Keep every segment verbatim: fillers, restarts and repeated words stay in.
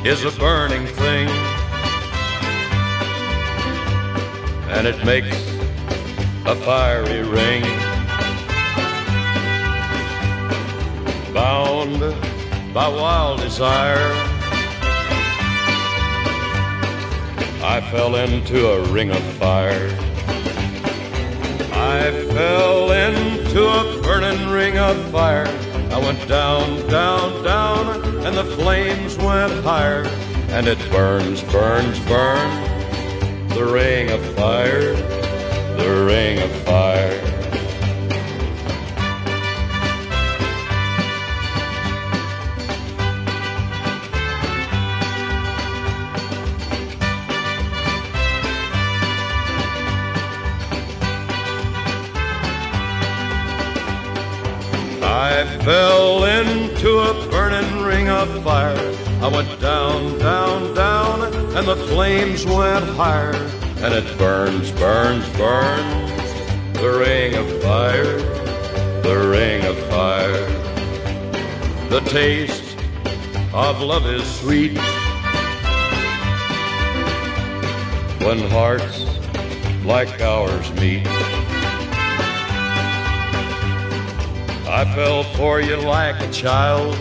is a burning thing, and it makes a fiery ring. Bound by wild desire, I fell into a ring of fire. I fell into a burning ring of fire. I went down, down, down, and the flames went higher. And it burns, burns, burns, the ring of fire, the ring of fire. I fell into a burning ring of fire. I went down, down, down, and the flames went higher. And it burns, burns, burns, the ring of fire, the ring of fire. The taste of love is sweet when hearts like ours meet. I fell for you like a child.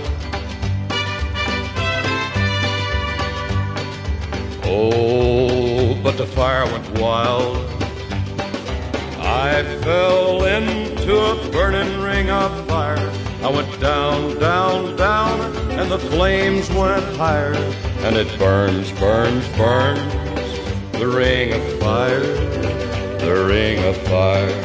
Oh, but the fire went wild. I fell into a burning ring of fire. I went down, down, down, and the flames went higher. And it burns, burns, burns, the ring of fire, the ring of fire.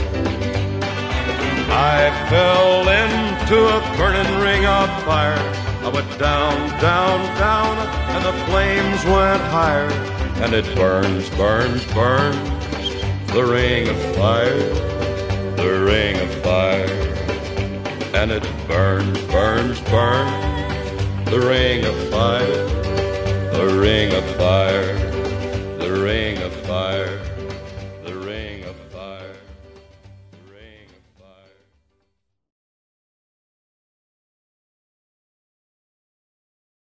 I fell into a burning ring of fire. I went down, down, down, and the flames went higher. And it burns, burns, burns, the ring of fire, the ring of fire. And it burns, burns, burns, the ring of fire, the ring of fire, the ring of fire.